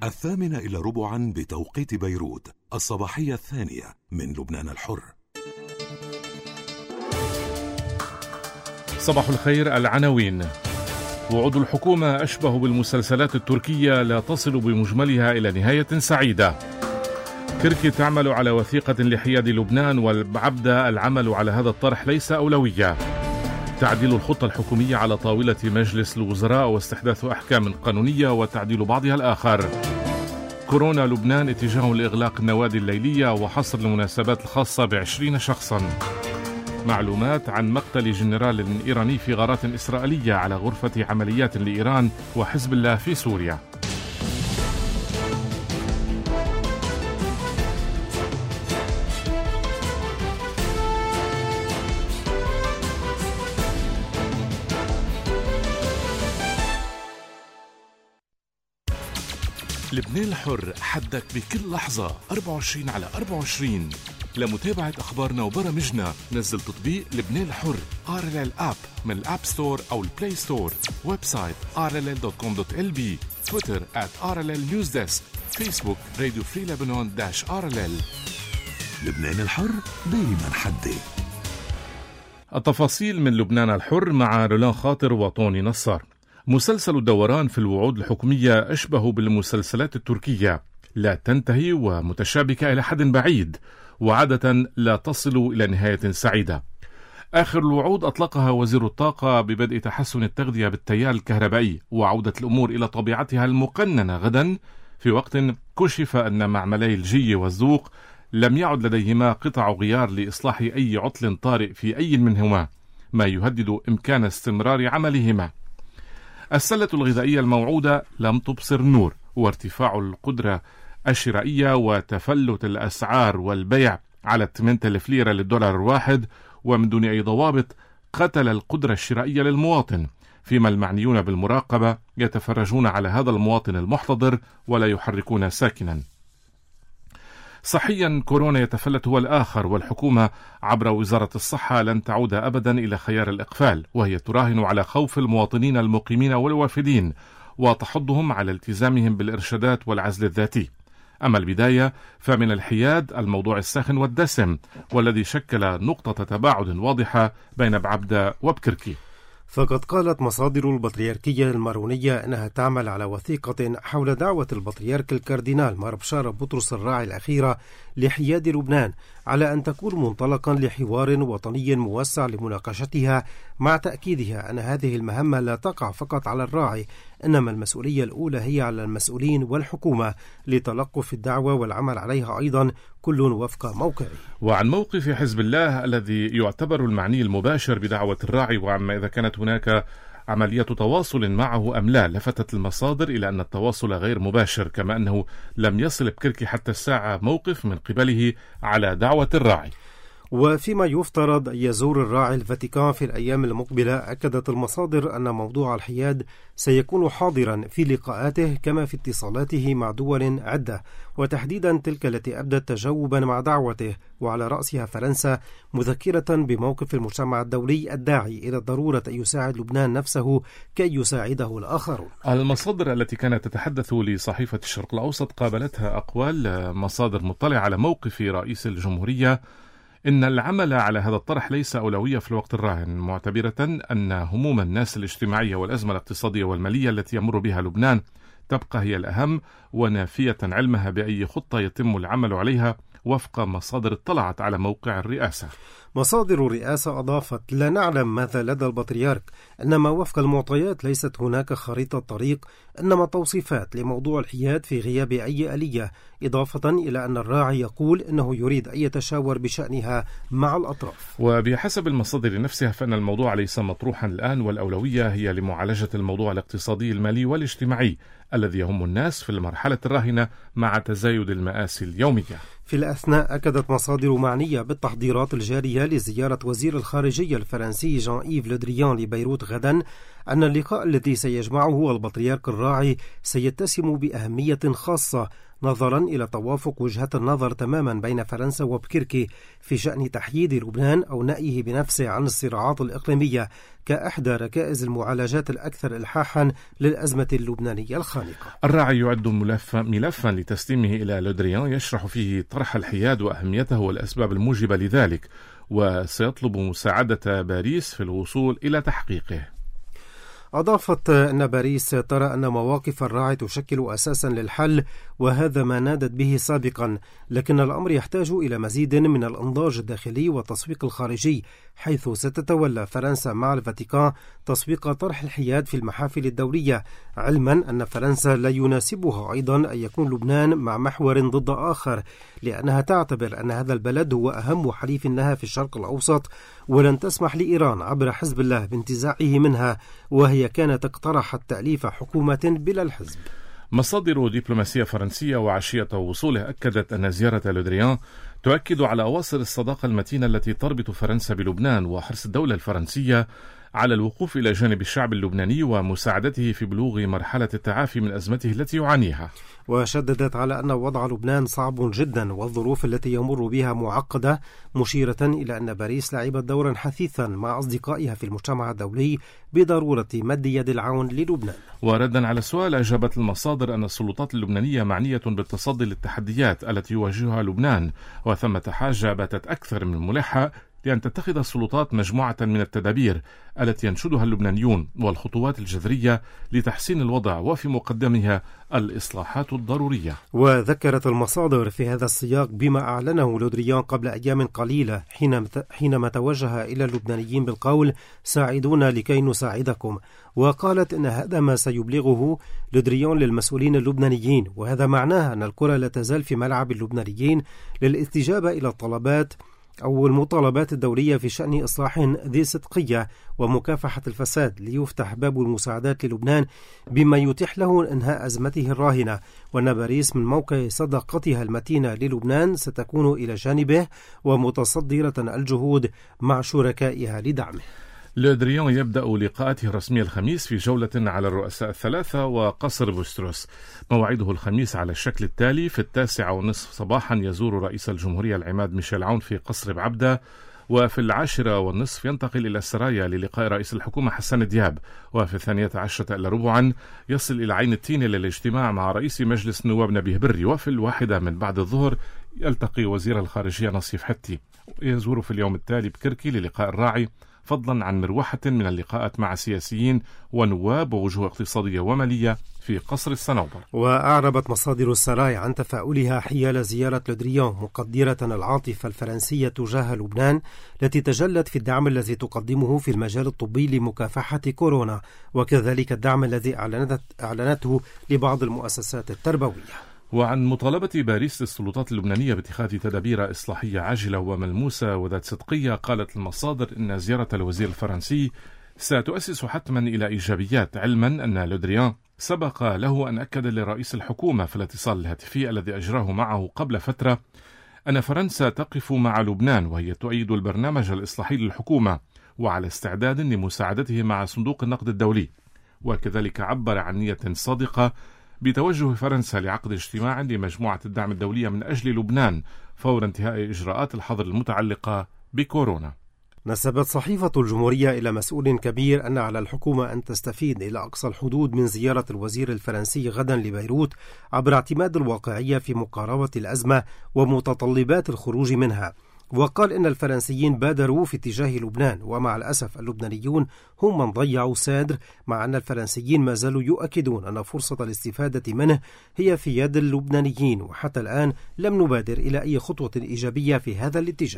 8:45 بتوقيت بيروت، الصباحية الثانية من لبنان الحر. صباح الخير. العناوين: وعود الحكومة أشبه بالمسلسلات التركية، لا تصل بمجملها إلى نهاية سعيدة. كركي تعمل على وثيقة لحياد لبنان، والعبدة العمل على هذا الطرح ليس أولوية. تعديل الخطة الحكومية على طاولة مجلس الوزراء، واستحداث أحكام قانونية وتعديل بعضها الآخر. كورونا لبنان اتجاه لإغلاق النوادي الليلية وحصر المناسبات الخاصة ب20 شخصا. معلومات عن مقتل جنرال إيراني في غارات إسرائيلية على غرفة عمليات لإيران وحزب الله في سوريا. لبنان الحر، حدك بكل لحظة 24/24. لمتابعة أخبارنا وبرامجنا نزل تطبيق لبنان الحر RLL App من الأب ستور أو البلاي ستور. ويب سايت rll.com.lb. تويتر @RLL_Newsdesk. فيسبوك راديو فري لبنان -RLL. لبنان الحر دايما حدي. التفاصيل من لبنان الحر مع رولان خاطر وطوني نصار. مسلسل الدوران في الوعود الحكومية أشبه بالمسلسلات التركية، لا تنتهي ومتشابكة إلى حد بعيد، وعادة لا تصل إلى نهاية سعيدة. آخر الوعود أطلقها وزير الطاقة ببدء تحسن التغذية بالتيار الكهربائي وعودة الأمور إلى طبيعتها المقننة غدا، في وقت كشف أن معملي الجي والذوق لم يعد لديهما قطع غيار لإصلاح أي عطل طارئ في أي منهما، ما يهدد إمكان استمرار عملهما. السلة الغذائية الموعودة لم تبصر نور، وارتفاع القدرة الشرائية وتفلت الأسعار والبيع على 8000 ليرة للدولار الواحد ومن دون أي ضوابط قتل القدرة الشرائية للمواطن، فيما المعنيون بالمراقبة يتفرجون على هذا المواطن المحتضر ولا يحركون ساكنا. صحيا كورونا يتفلت هو الآخر، والحكومة عبر وزارة الصحة لن تعود أبدا إلى خيار الإقفال، وهي تراهن على خوف المواطنين المقيمين والوافدين وتحضهم على التزامهم بالإرشادات والعزل الذاتي. أما البداية فمن الحياد، الموضوع الساخن والدسم والذي شكل نقطة تباعد واضحة بين بعبدة وبكركي. فقد قالت مصادر البطريركية المارونية أنها تعمل على وثيقة حول دعوة البطريرك الكاردينال مار بشارة بطرس الراعي الأخيرة لحياد لبنان، على أن تكون منطلقا لحوار وطني موسع لمناقشتها، مع تأكيدها أن هذه المهمة لا تقع فقط على الراعي، إنما المسؤولية الأولى هي على المسؤولين والحكومة لتلقف الدعوة والعمل عليها أيضا، كل وفق موقعه. وعن موقف حزب الله الذي يعتبر المعني المباشر بدعوة الراعي، وعما إذا كانت هناك عملية تواصل معه أم لا، لفتت المصادر إلى أن التواصل غير مباشر، كما أنه لم يصل بكركي حتى الساعة موقف من قبله على دعوة الراعي. وفيما يفترض أن يزور الراعي الفاتيكان في الأيام المقبلة، أكدت المصادر أن موضوع الحياد سيكون حاضرا في لقاءاته كما في اتصالاته مع دول عدة، وتحديدا تلك التي أبدت تجاوبا مع دعوته، وعلى رأسها فرنسا، مذكرة بموقف المجتمع الدولي الداعي إلى ضرورة أن يساعد لبنان نفسه كي يساعده الآخرون. المصادر التي كانت تتحدث لصحيفة الشرق الأوسط قابلتها أقوال مصادر مطلعة على موقف رئيس الجمهورية إن العمل على هذا الطرح ليس أولوية في الوقت الراهن، معتبرة أن هموم الناس الاجتماعية والأزمة الاقتصادية والمالية التي يمر بها لبنان تبقى هي الأهم، ونافية علمها بأي خطة يتم العمل عليها وفق مصادر اطلعت على موقع الرئاسة. مصادر الرئاسة أضافت: لا نعلم ماذا لدى البطريرك، إنما وفق المعطيات ليست هناك خريطة طريق، إنما توصيفات لموضوع الحياد في غياب أي آلية، إضافة إلى أن الراعي يقول إنه يريد أن يتشاور بشأنها مع الأطراف. وبحسب المصادر نفسها فإن الموضوع ليس مطروحا الآن، والأولوية هي لمعالجة الموضوع الاقتصادي المالي والاجتماعي الذي يهم الناس في المرحلة الراهنة مع تزايد المآسي اليومية. في الأثناء أكدت مصادر معنية بالتحضيرات الجارية لزيارة وزير الخارجية الفرنسي جان إيف لو دريان لبيروت غدا أن اللقاء الذي سيجمعه البطريرك الراعي سيتسم بأهمية خاصة، نظرا إلى توافق وجهات النظر تماما بين فرنسا وبكركي في شأن تحييد لبنان أو نأيه بنفسه عن الصراعات الإقليمية كأحدى ركائز المعالجات الأكثر إلحاحا للأزمة اللبنانية الخانقة. الراعي يعد ملفا لتسليمه إلى لودريان يشرح فيه طرح الحياد وأهميته والأسباب الموجبة لذلك، وسيطلب مساعدة باريس في الوصول إلى تحقيقه. أضافت أن باريس ترى أن مواقف الراعي تشكل أساسا للحل، وهذا ما نادت به سابقا، لكن الأمر يحتاج إلى مزيد من الإنضاج الداخلي والتسويق الخارجي، حيث ستتولى فرنسا مع الفاتيكان تسويق طرح الحياد في المحافل الدولية، علما أن فرنسا لا يناسبها أيضا أن يكون لبنان مع محور ضد آخر، لأنها تعتبر أن هذا البلد هو أهم حليف لها في الشرق الأوسط، ولن تسمح لإيران عبر حزب الله بانتزاعه منها، وهي كانت اقترحت تأليف حكومة بلا الحزب. مصادر دبلوماسية فرنسية وعشية وصوله أكدت أن زيارة لودريان تؤكد على أواصر الصداقة المتينة التي تربط فرنسا بلبنان، وحرص الدولة الفرنسية على الوقوف إلى جانب الشعب اللبناني ومساعدته في بلوغ مرحلة التعافي من أزمته التي يعانيها. وشددت على أن وضع لبنان صعب جدا والظروف التي يمر بها معقدة، مشيرة إلى أن باريس لعبت دورا حثيثا مع أصدقائها في المجتمع الدولي بضرورة مد يد العون للبنان. وردا على السؤال، أجابت المصادر أن السلطات اللبنانية معنية بالتصدي للتحديات التي يواجهها لبنان، وثمة حاجة باتت أكثر من ملحة لأن تتخذ السلطات مجموعة من التدابير التي ينشدها اللبنانيون والخطوات الجذرية لتحسين الوضع، وفي مقدمها الإصلاحات الضرورية. وذكرت المصادر في هذا السياق بما أعلنه لودريان قبل أيام قليلة حينما توجه إلى اللبنانيين بالقول: ساعدونا لكي نساعدكم. وقالت إن هذا ما سيبلغه لودريان للمسؤولين اللبنانيين، وهذا معناه أن الكرة لا تزال في ملعب اللبنانيين للاستجابة إلى الطلبات أو المطالبات الدولية في شأن إصلاح ذي صدقية ومكافحة الفساد، ليفتح باب المساعدات للبنان بما يتيح له إنهاء أزمته الراهنة، وأن باريس من موقع صداقتها المتينة للبنان ستكون إلى جانبه ومتصدرة الجهود مع شركائها لدعمه. لودريان يبدأ لقاءاته الرسمية الخميس في جولة على الرؤساء الثلاثة وقصر بوستروس. موعده الخميس على الشكل التالي: في 9:30 صباحا يزور رئيس الجمهورية العماد ميشيل عون في قصر بعبدة، وفي 10:30 ينتقل إلى السرايا للقاء رئيس الحكومة حسن دياب، وفي 12:10 يصل إلى عين التينة للاجتماع مع رئيس مجلس النواب نبيه بري، وفي 1 من بعد الظهر يلتقي وزير الخارجية نصيف حتي. يزور في اليوم التالي بكركي للقاء الراعي، فضلا عن مروحة من اللقاءات مع سياسيين ونواب ووجوه اقتصادية ومالية في قصر الصنوبر. وأعربت مصادر السراي عن تفاؤلها حيال زيارة لودريان، مقدرة العاطفة الفرنسية تجاه لبنان التي تجلت في الدعم الذي تقدمه في المجال الطبي لمكافحة كورونا، وكذلك الدعم الذي أعلنته لبعض المؤسسات التربوية. وعن مطالبة باريس للسلطات اللبنانية باتخاذ تدابير إصلاحية عاجلة وملموسة وذات صدقية، قالت المصادر إن زيارة الوزير الفرنسي ستؤسس حتما إلى إيجابيات، علما أن لودريان سبق له أن أكد لرئيس الحكومة في الاتصال الهاتفي الذي أجراه معه قبل فترة أن فرنسا تقف مع لبنان، وهي تؤيد البرنامج الإصلاحي للحكومة وعلى استعداد لمساعدته مع صندوق النقد الدولي. وكذلك عبر عن نية صادقة بتوجه فرنسا لعقد اجتماع لمجموعة الدعم الدولية من أجل لبنان فور انتهاء إجراءات الحظر المتعلقة بكورونا. نسبت صحيفة الجمهورية إلى مسؤول كبير أن على الحكومة أن تستفيد إلى أقصى الحدود من زيارة الوزير الفرنسي غدا لبيروت عبر اعتماد الواقعية في مقاربة الأزمة ومتطلبات الخروج منها. وقال إن الفرنسيين بادروا في اتجاه لبنان، ومع الأسف اللبنانيون هم من ضيعوا سادر، مع أن الفرنسيين ما زالوا يؤكدون أن فرصة الاستفادة منه هي في يد اللبنانيين، وحتى الآن لم نبادر إلى أي خطوة إيجابية في هذا الاتجاه.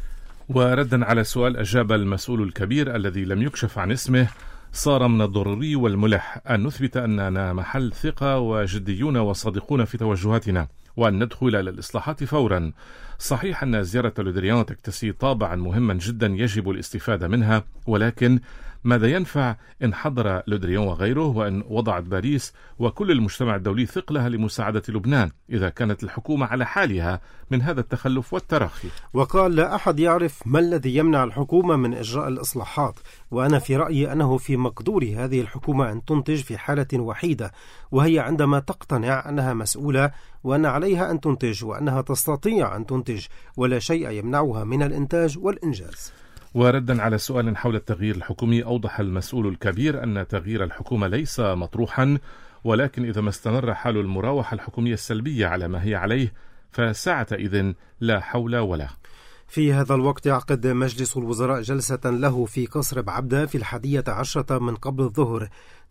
وردا على سؤال، أجاب المسؤول الكبير الذي لم يكشف عن اسمه: صار من الضروري والملح أن نثبت أننا محل ثقة وجديون وصادقون في توجهاتنا، وأن ندخل إلى الإصلاحات فورا. صحيح أن زيارة لودريان تكتسي طابعا مهما جدا يجب الاستفادة منها، ولكن ماذا ينفع إن حضر لودريان وغيره وإن وضعت باريس وكل المجتمع الدولي ثقلها لمساعدة لبنان إذا كانت الحكومة على حالها من هذا التخلف والتراخي؟ وقال: لا أحد يعرف ما الذي يمنع الحكومة من إجراء الإصلاحات، وأنا في رأيي أنه في مقدور هذه الحكومة أن تنتج في حالة وحيدة، وهي عندما تقتنع أنها مسؤولة وأن عليها أن تنتج وأنها تستطيع أن تنتج، ولا شيء يمنعها من الإنتاج والإنجاز. وردا على سؤال حول التغيير الحكومي، أوضح المسؤول الكبير أن تغيير الحكومة ليس مطروحا، ولكن إذا ما استمر حال المراوحة الحكومية السلبية على ما هي عليه فساعة إذن لا حول ولا. في هذا الوقت يعقد مجلس الوزراء جلسة له في قصر بعبدة في 11 من قبل الظهر،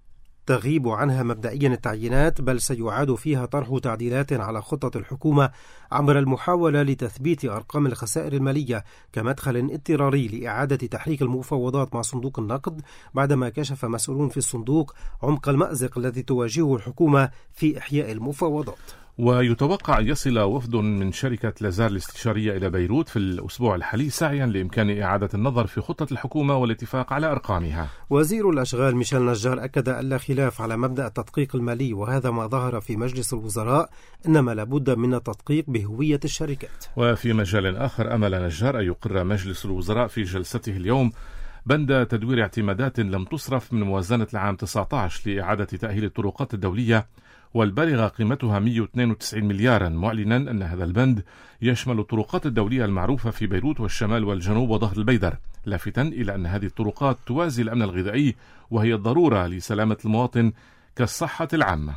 تغيب عنها مبدئيا التعيينات، بل سيعاد فيها طرح تعديلات على خطة الحكومة عبر المحاولة لتثبيت أرقام الخسائر المالية كمدخل اضطراري لإعادة تحريك المفاوضات مع صندوق النقد، بعدما كشف مسؤولون في الصندوق عمق المأزق الذي تواجهه الحكومة في إحياء المفاوضات. ويتوقع أن يصل وفد من شركة لازار الاستشارية إلى بيروت في الأسبوع الحالي سعيا لإمكان إعادة النظر في خطة الحكومة والاتفاق على أرقامها. وزير الأشغال ميشيل نجار أكد أن لا خلاف على مبدأ التدقيق المالي، وهذا ما ظهر في مجلس الوزراء، إنما لابد من التدقيق بهوية الشركات. وفي مجال آخر، أمل نجار أن يقر مجلس الوزراء في جلسته اليوم بند تدوير اعتمادات لم تصرف من موازنة العام 19 لإعادة تأهيل الطرقات الدولية، والبالغة قيمتها 192 مليارا، معلنا أن هذا البند يشمل الطرقات الدولية المعروفة في بيروت والشمال والجنوب وظهر البيدر، لافتا إلى أن هذه الطرقات توازي الأمن الغذائي وهي الضرورة لسلامة المواطن كالصحة العامة.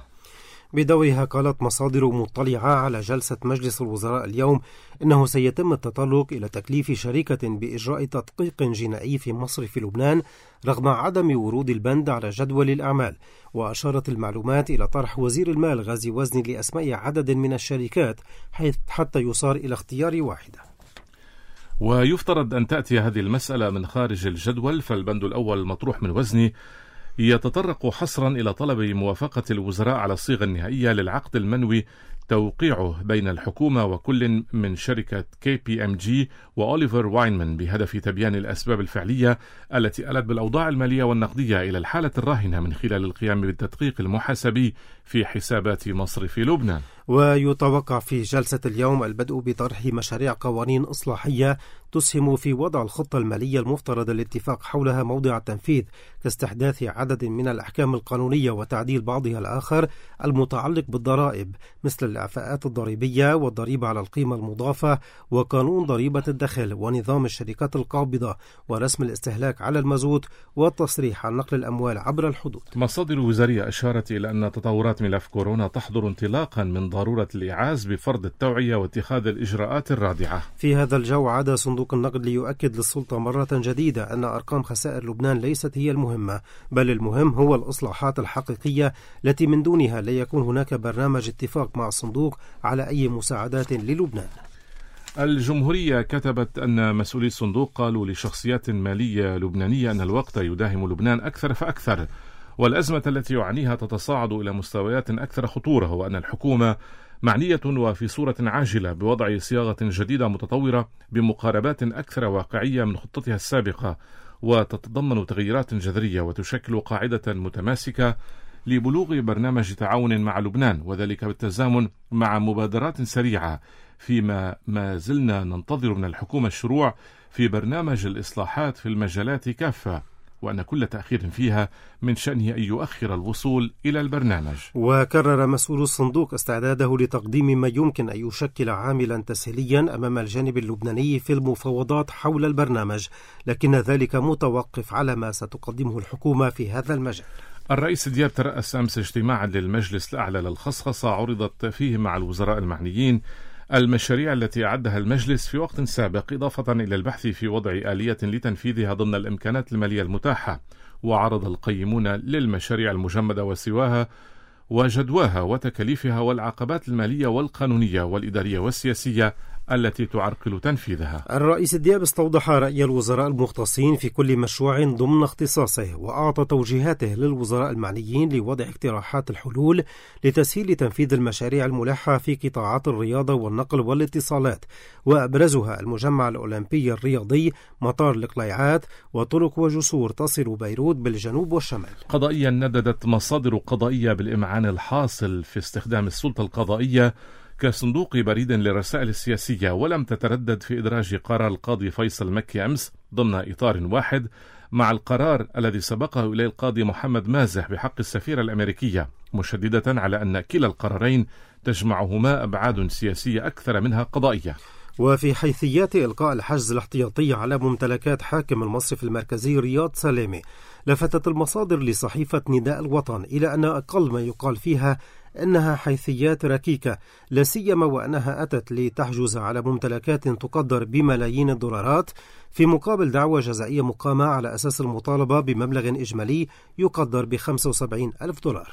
بدورها قالت مصادر مطلعة على جلسة مجلس الوزراء اليوم إنه سيتم التطرق إلى تكليف شركة بإجراء تدقيق جنائي في مصرف لبنان رغم عدم ورود البند على جدول الأعمال. وأشارت المعلومات إلى طرح وزير المال غازي وزني لأسماء عدد من الشركات حتى يصار إلى اختيار واحدة. ويفترض أن تأتي هذه المسألة من خارج الجدول، فالبند الأول المطروح من وزني يتطرق حصرا إلى طلب موافقة الوزراء على الصيغة النهائية للعقد المنوي توقيعه بين الحكومة وكل من شركة KPMG وأوليفر واينمان بهدف تبيان الأسباب الفعلية التي ألت بالأوضاع المالية والنقدية إلى الحالة الراهنة من خلال القيام بالتدقيق المحاسبي في حسابات مصرف لبنان. ويتوقع في جلسة اليوم البدء بطرح مشاريع قوانين إصلاحية تسهم في وضع الخطة المالية المفترض الاتفاق حولها موضع التنفيذ، كاستحداث عدد من الأحكام القانونية وتعديل بعضها الآخر المتعلق بالضرائب، مثل الإعفاءات الضريبية والضريبة على القيمة المضافة وقانون ضريبة الدخل ونظام الشركات القابضة ورسم الاستهلاك على المازوت والتصريح عن نقل الأموال عبر الحدود. مصادر وزارية أشارت إلى أن تطورات ملف كورونا تحضر انطلاقا من ضرورة الإيعاز بفرض التوعية واتخاذ الإجراءات الرادعة. في هذا الجو عاد صندوق النقد ليؤكد للسلطة مرة جديدة أن أرقام خسائر لبنان ليست هي المهمة، بل المهم هو الإصلاحات الحقيقية التي من دونها لا يكون هناك برنامج اتفاق مع الصندوق على أي مساعدات للبنان. الجمهورية كتبت أن مسؤولي الصندوق قالوا لشخصيات مالية لبنانية أن الوقت يداهم لبنان أكثر فأكثر، والأزمة التي يعانيها تتصاعد إلى مستويات أكثر خطورة، وأن الحكومة معنية وفي صورة عاجلة بوضع صياغة جديدة متطورة بمقاربات أكثر واقعية من خطتها السابقة، وتتضمن تغييرات جذرية وتشكل قاعدة متماسكة لبلوغ برنامج تعاون مع لبنان، وذلك بالتزامن مع مبادرات سريعة، فيما ما زلنا ننتظر من الحكومة الشروع في برنامج الإصلاحات في المجالات كافة، وأن كل تأخير فيها من شأنه أن يؤخر الوصول إلى البرنامج. وكرر مسؤول الصندوق استعداده لتقديم ما يمكن أن يشكل عاملا تسهيليا أمام الجانب اللبناني في المفاوضات حول البرنامج، لكن ذلك متوقف على ما ستقدمه الحكومة في هذا المجال. الرئيس دياب ترأس أمس اجتماعا للمجلس الأعلى للخصخصة عرضت فيه مع الوزراء المعنيين المشاريع التي أعدها المجلس في وقت سابق، إضافة إلى البحث في وضع آلية لتنفيذها ضمن الإمكانات المالية المتاحة. وعرض القيمون للمشاريع المجمدة وسواها وجدواها وتكاليفها والعقبات المالية والقانونية والإدارية والسياسية التي تعرقل تنفيذها. الرئيس دياب استوضح رأي الوزراء المختصين في كل مشروع ضمن اختصاصه، وأعطى توجيهاته للوزراء المعنيين لوضع اقتراحات الحلول لتسهيل تنفيذ المشاريع الملحة في قطاعات الرياضة والنقل والاتصالات، وأبرزها المجمع الأولمبي الرياضي، مطار القليعات، وطرق وجسور تصل بيروت بالجنوب والشمال. قضائيا نددت مصادر قضائية بالإمعان الحاصل في استخدام السلطة القضائية كصندوق بريد للرسائل السياسية، ولم تتردد في إدراج قرار القاضي فيصل مكي أمس ضمن إطار واحد مع القرار الذي سبقه إليه القاضي محمد مازح بحق السفيرة الأمريكية، مشددة على أن كلا القرارين تجمعهما أبعاد سياسية أكثر منها قضائية. وفي حيثيات إلقاء الحجز الاحتياطي على ممتلكات حاكم المصرف المركزي رياض سلامة، لفتت المصادر لصحيفة نداء الوطن إلى أن أقل ما يقال فيها أنها حيثيات ركيكة، لا سيما وأنها أتت لتحجز على ممتلكات تقدر بملايين الدولارات في مقابل دعوى جزائية مقامة على أساس المطالبة بمبلغ إجمالي يقدر $75,000.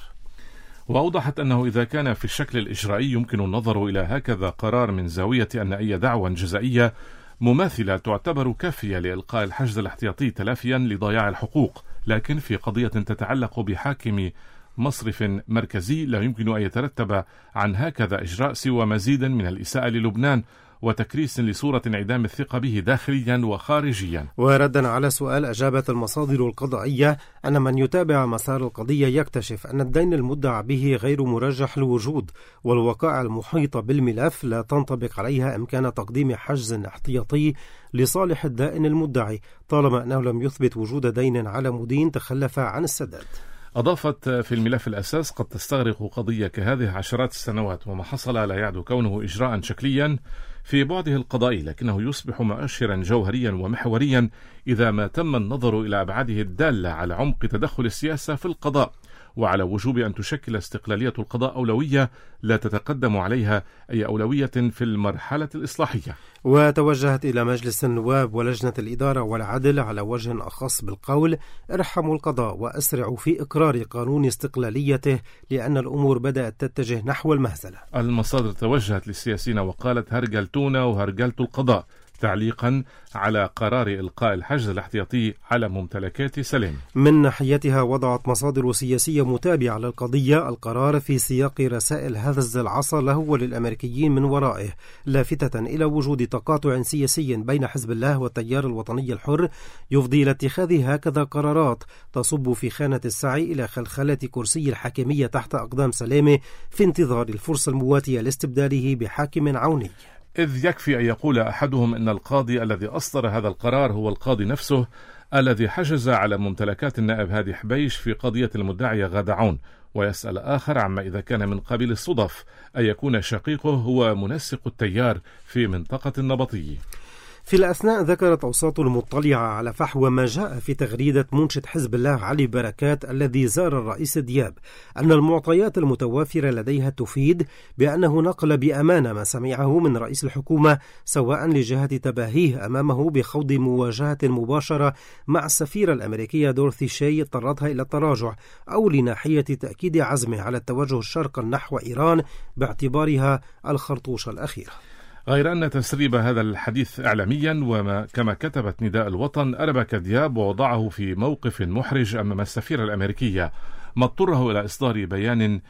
وأوضحت أنه إذا كان في الشكل الإجرائي يمكن النظر إلى هكذا قرار من زاوية أن أي دعوى جزائية مماثلة تعتبر كافية لإلقاء الحجز الاحتياطي تلافيا لضياع الحقوق، لكن في قضية تتعلق بحاكم مصرف مركزي لا يمكن أن يترتب عن هكذا إجراء سوى مزيد من الإساءة للبنان وتكريس لصورة انعدام الثقة به داخليا وخارجيا. وردا على سؤال، أجابت المصادر القضائية أن من يتابع مسار القضية يكتشف أن الدين المدعى به غير مرجح الوجود، والوقائع المحيطة بالملف لا تنطبق عليها إمكان تقديم حجز احتياطي لصالح الدائن المدعي طالما أنه لم يثبت وجود دين على مدين تخلف عن السداد. أضافت في الملف الأساس قد تستغرق قضية كهذه عشرات السنوات، وما حصل لا يعد كونه إجراء شكليا في بعده القضائي، لكنه يصبح مؤشرا جوهريا ومحوريا إذا ما تم النظر إلى أبعاده الدالة على عمق تدخل السياسة في القضاء، وعلى وجوب أن تشكل استقلالية القضاء أولوية لا تتقدم عليها أي أولوية في المرحلة الإصلاحية. وتوجهت إلى مجلس النواب ولجنة الإدارة والعدل على وجه أخص بالقول: ارحموا القضاء وأسرعوا في إقرار قانون استقلاليته لأن الأمور بدأت تتجه نحو المهزلة. المصادر توجهت للسياسيين وقالت: هرجلتونا وهرجلت القضاء، تعليقا على قرار إلقاء الحجز الاحتياطي على ممتلكات سلام. من ناحيتها وضعت مصادر سياسية متابعة للقضية القرار في سياق رسائل هز العصا له وللأمريكيين من ورائه، لافتة إلى وجود تقاطع سياسي بين حزب الله والتيار الوطني الحر يفضي إلى اتخاذ هكذا قرارات تصب في خانة السعي إلى خلخلة كرسي الحاكمية تحت أقدام سلامة في انتظار الفرصة المواتية لاستبداله بحاكم عوني. إذ يكفي أن يقول أحدهم إن القاضي الذي أصدر هذا القرار هو القاضي نفسه الذي حجز على ممتلكات النائب هادي حبيش في قضية المدعية غادة عون، ويسأل آخر عما إذا كان من قبيل الصدف أن يكون شقيقه هو منسق التيار في منطقة النبطي. في الأثناء ذكرت أوساط المطلعة على فحوى ما جاء في تغريدة منشد حزب الله علي بركات الذي زار الرئيس دياب أن المعطيات المتوافرة لديها تفيد بأنه نقل بأمانة ما سمعه من رئيس الحكومة، سواء لجهة تباهيه أمامه بخوض مواجهة مباشرة مع السفيرة الأمريكية دورثي شاي اضطرتها إلى التراجع، أو لناحية تأكيد عزمه على التوجه شرقا نحو إيران باعتبارها الخرطوش الأخيرة. غير أن تسريب هذا الحديث إعلاميا وما كما كتبت نداء الوطن أربك دياب ووضعه في موقف محرج أمام السفيرة الأمريكية، ما اضطره إلى إصدار بيان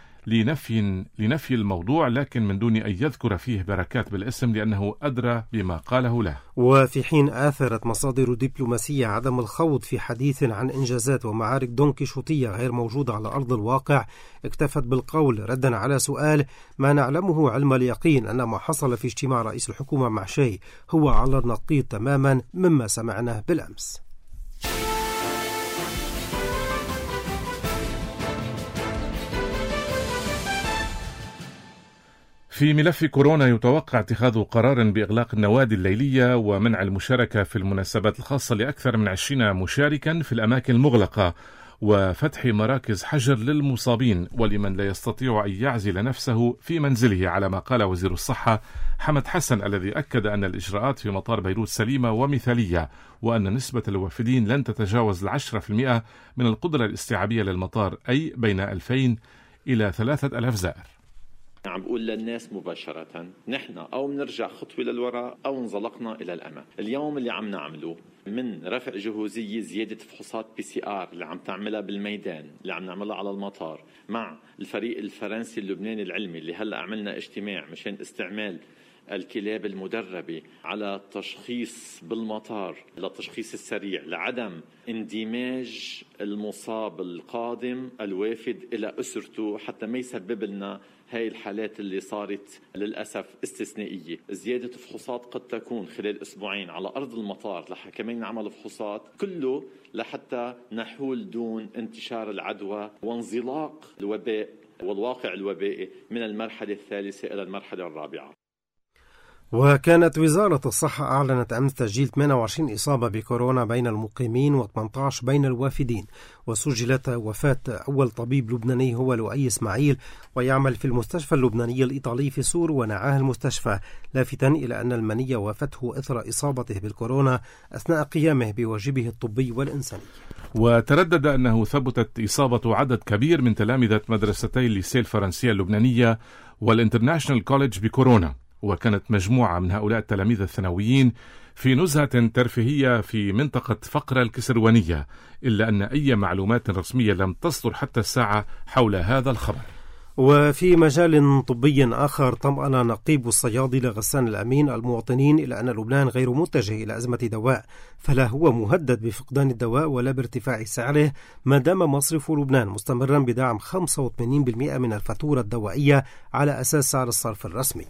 لنفي الموضوع، لكن من دون أن يذكر فيه بركات بالاسم لأنه أدرى بما قاله له. وفي حين آثرت مصادر دبلوماسية عدم الخوض في حديث عن إنجازات ومعارك دونكيشوتية غير موجودة على أرض الواقع، اكتفت بالقول ردا على سؤال: ما نعلمه علم اليقين أن ما حصل في اجتماع رئيس الحكومة مع شاي هو على النقيض تماما مما سمعناه بالأمس. في ملف كورونا يتوقع اتخاذ قرار بإغلاق النوادي الليلية ومنع المشاركة في المناسبات الخاصة لأكثر من 20 مشاركا في الأماكن المغلقة، وفتح مراكز حجر للمصابين ولمن لا يستطيع أن يعزل نفسه في منزله، على ما قال وزير الصحة حمد حسن الذي أكد أن الإجراءات في مطار بيروت سليمة ومثالية، وأن نسبة الوافدين لن تتجاوز 10% من القدرة الاستيعابية للمطار، أي بين 2000 إلى 3000 زائر. عم بقول للناس مباشرة نحن أو بنرجع خطوة للوراء أو انزلقنا إلى الأمام. اليوم اللي عم نعمله من رفع جهوزية، زيادة فحوصات PCR اللي عم تعملها بالميدان، اللي عم نعملها على المطار مع الفريق الفرنسي اللبناني العلمي اللي هلأ عملنا اجتماع مشان استعمال الكلاب المدربة على التشخيص بالمطار للتشخيص السريع لعدم اندماج المصاب القادم الوافد إلى أسرته حتى ما يسبب لنا هاي الحالات اللي صارت للأسف استثنائية. زيادة فحوصات قد تكون خلال أسبوعين على أرض المطار كمان نعمل فحوصات، كله لحتى نحول دون انتشار العدوى وانزلاق الوباء والواقع الوبائي من المرحلة الثالثة إلى المرحلة الرابعة. وكانت وزارة الصحة أعلنت أمس تسجيل 28 إصابة بكورونا بين المقيمين و18 بين الوافدين، وسجلت وفاة أول طبيب لبناني هو لؤي إسماعيل ويعمل في المستشفى اللبناني الإيطالي في سور ونعاه المستشفى، لافتا إلى أن المني وافته إثر إصابته بالكورونا أثناء قيامه بواجبه الطبي والإنساني. وتردد أنه ثبتت إصابة عدد كبير من تلامذة مدرستي الليسيه الفرنسية اللبنانية والإنترناشنال كوليدج بكورونا، وكانت مجموعة من هؤلاء التلاميذ الثانويين في نزهة ترفيهية في منطقة فقرة الكسروانية، إلا أن أي معلومات رسمية لم تصدر حتى الساعة حول هذا الخبر. وفي مجال طبي آخر، طمأن نقيب الصيادلة غسان الأمين المواطنين إلى أن لبنان غير متجه إلى أزمة دواء، فلا هو مهدد بفقدان الدواء ولا بارتفاع سعره ما دام مصرف لبنان مستمرا بدعم 85% من الفاتورة الدوائية على أساس سعر الصرف الرسمي.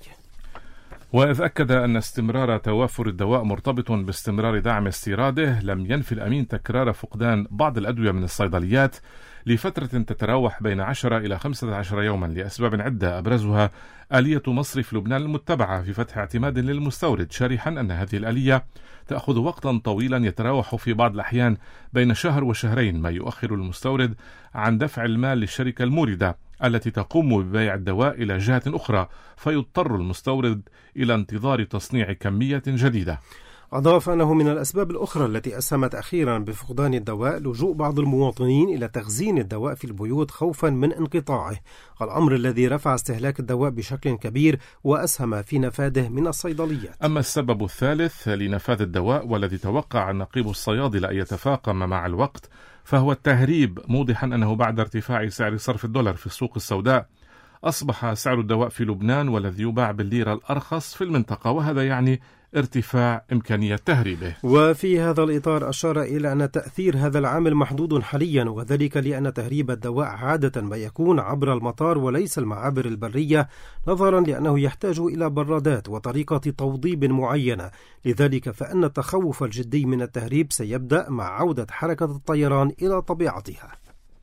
وإذ أكد أن استمرار توافر الدواء مرتبط باستمرار دعم استيراده، لم ينفي الأمين تكرار فقدان بعض الأدوية من الصيدليات لفترة تتراوح بين 10 إلى 15 يوما لأسباب عدة، أبرزها آلية مصرف لبنان المتبعة في فتح اعتماد للمستورد، شارحا أن هذه الآلية تأخذ وقتا طويلا يتراوح في بعض الأحيان بين شهر وشهرين، ما يؤخر المستورد عن دفع المال للشركة الموردة التي تقوم ببيع الدواء إلى جهة أخرى، فيضطر المستورد إلى انتظار تصنيع كمية جديدة. أضاف أنه من الأسباب الأخرى التي أسهمت أخيرا بفقدان الدواء لجوء بعض المواطنين إلى تخزين الدواء في البيوت خوفا من انقطاعه، الأمر الذي رفع استهلاك الدواء بشكل كبير وأسهم في نفاذه من الصيدليات. أما السبب الثالث لنفاذ الدواء والذي توقع نقيب الصيادلة أن يتفاقم مع الوقت فهو التهريب، موضحا أنه بعد ارتفاع سعر صرف الدولار في السوق السوداء أصبح سعر الدواء في لبنان والذي يباع بالليرة الأرخص في المنطقة، وهذا يعني ارتفاع إمكانية تهريبه. وفي هذا الإطار أشار إلى أن تأثير هذا العامل محدود حاليا، وذلك لأن تهريب الدواء عادة ما يكون عبر المطار وليس المعابر البرية، نظرا لأنه يحتاج إلى برادات وطريقة توضيب معينة، لذلك فإن التخوف الجدي من التهريب سيبدأ مع عودة حركة الطيران إلى طبيعتها.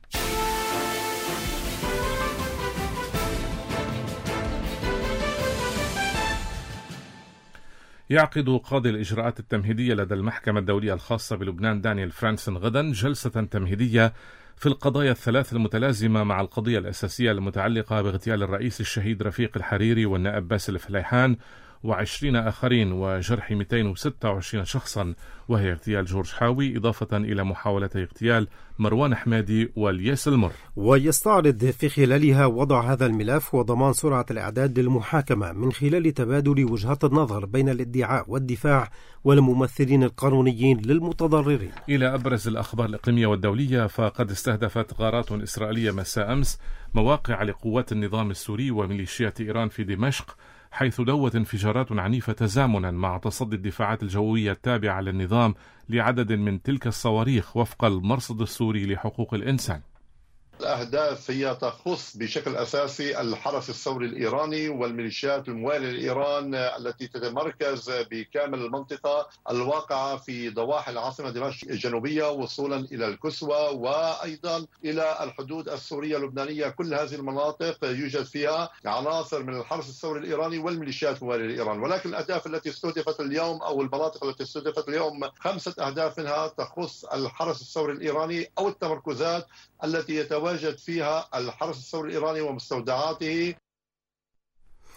يعقد قاضي الإجراءات التمهيدية لدى المحكمة الدولية الخاصة بلبنان دانيال فرانسن غدا جلسة تمهيدية في القضايا الثلاث المتلازمة مع القضية الأساسية المتعلقة باغتيال الرئيس الشهيد رفيق الحريري والنائب باسل الفليحان و20 آخرين وجرح 226 شخصا، وهي اغتيال جورج حاوي إضافة إلى محاولة اغتيال مروان حمادي والياس المر. ويستعرض في خلالها وضع هذا الملف وضمان سرعة الإعداد للمحاكمة من خلال تبادل وجهات النظر بين الادعاء والدفاع والممثلين القانونيين للمتضررين. إلى أبرز الأخبار الإقليمية والدولية، فقد استهدفت غارات إسرائيلية مساء أمس مواقع لقوات النظام السوري وميليشيات إيران في دمشق، حيث دوت انفجارات عنيفة تزامنا مع تصدي الدفاعات الجوية التابعة للنظام لعدد من تلك الصواريخ وفق المرصد السوري لحقوق الإنسان. الأهداف هي تخص بشكل أساسي الحرس الثوري الإيراني والميليشيات الموالية لإيران التي تتمركز بكامل المنطقة الواقعة في ضواحي العاصمة دمشق الجنوبية وصولا إلى الكسوة وأيضا إلى الحدود السورية اللبنانية. كل هذه المناطق يوجد فيها عناصر من الحرس الثوري الإيراني والميليشيات الموالية لإيران، ولكن الأهداف التي استهدفت اليوم أو المناطق التي استهدفت اليوم 5 أهداف منها تخص الحرس الثوري الإيراني أو التمركزات التي يتواجد فيها الحرس الثوري الإيراني ومستودعاته.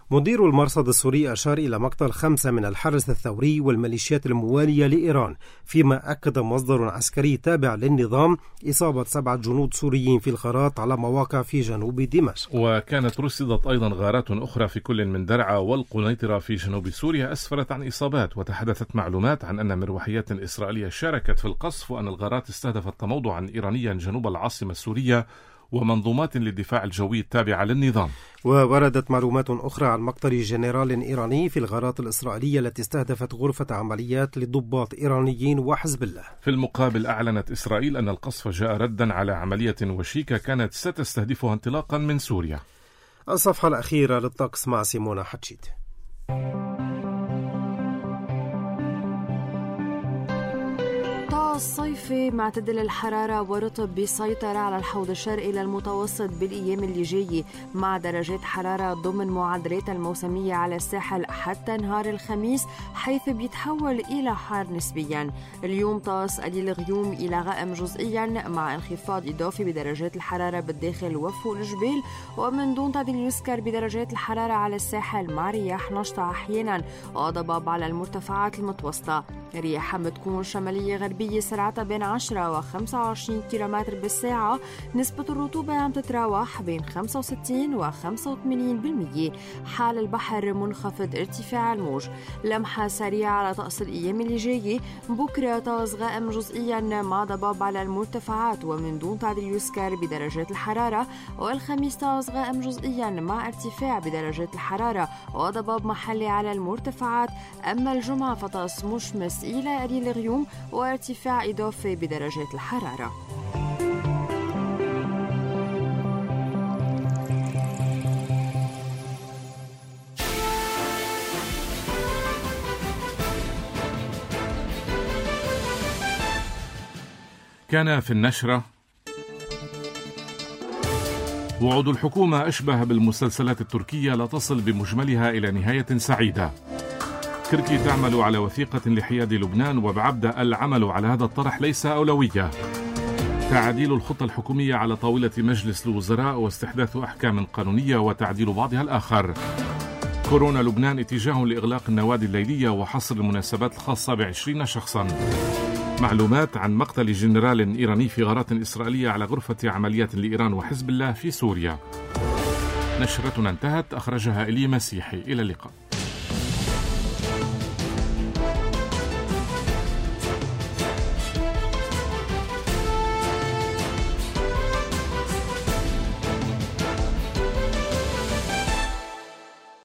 مدير المرصد السوري أشار إلى مقتل 5 من الحرس الثوري والميليشيات الموالية لإيران، فيما أكد مصدر عسكري تابع للنظام إصابة 7 جنود سوريين في الغارات على مواقع في جنوب دمشق. وكانت رصدت أيضا غارات أخرى في كل من درعا والقنيطرة في جنوب سوريا أسفرت عن إصابات، وتحدثت معلومات عن أن مروحيات إسرائيلية شاركت في القصف، وأن الغارات استهدفت تموضعا إيرانيا جنوب العاصمة السورية ومنظومات للدفاع الجوي التابعة للنظام. ووردت معلومات أخرى عن مقتل جنرال إيراني في الغارات الإسرائيلية التي استهدفت غرفة عمليات لضباط إيرانيين وحزب الله. في المقابل أعلنت إسرائيل أن القصف جاء ردا على عملية وشيكة كانت ستستهدفها انطلاقا من سوريا. الصفحة الأخيرة للطقس مع سيمونا حتشيت. الصيفي معتدل الحرارة ورطب بيسيطر على الحوض الشرقي للمتوسط بالأيام اللي جاية، مع درجات حرارة ضمن معدلات الموسمية على الساحل حتى نهار الخميس، حيث بيتحول إلى حار نسبيا. اليوم طقس قليل غيوم إلى غائم جزئيا، مع انخفاض إضافي بدرجات الحرارة بالداخل وفوق الجبال، ومن دون تعديل يذكر بدرجات الحرارة على الساحل، مع رياح نشطة أحيانا وضباب على المرتفعات المتوسطة. رياح بتكون شمالية غربية سرعتها بين 10 و 25 كيلومتر بالساعة. نسبة الرطوبة عم تتراوح بين 65 و 85%. حال البحر منخفض ارتفاع الموج. لمحة سريعة على طقس الأيام اللي جاية. بكرة طقس غائم جزئيا مع ضباب على المرتفعات ومن دون تعديل يذكر بدرجات الحرارة، والخميس طقس غائم جزئيا مع ارتفاع بدرجات الحرارة وضباب محلي على المرتفعات. أما الجمعة فطقس مشمس إلى قليل غيوم وارتفاع إضافي بدرجات الحرارة. كان في النشرة: وعود الحكومة أشبه بالمسلسلات التركية، لا تصل بمجملها إلى نهاية سعيدة. تركي تعمل على وثيقة لحياد لبنان، وبعبدة العمل على هذا الطرح ليس أولوية. تعديل الخطة الحكومية على طاولة مجلس الوزراء، واستحداث أحكام قانونية وتعديل بعضها الآخر. كورونا لبنان اتجاه لإغلاق النوادي الليلية وحصر المناسبات الخاصة ب20 شخصا. معلومات عن مقتل جنرال إيراني في غارات إسرائيلية على غرفة عمليات لإيران وحزب الله في سوريا. نشرتنا انتهت، أخرجها إلي مسيحي. إلى اللقاء.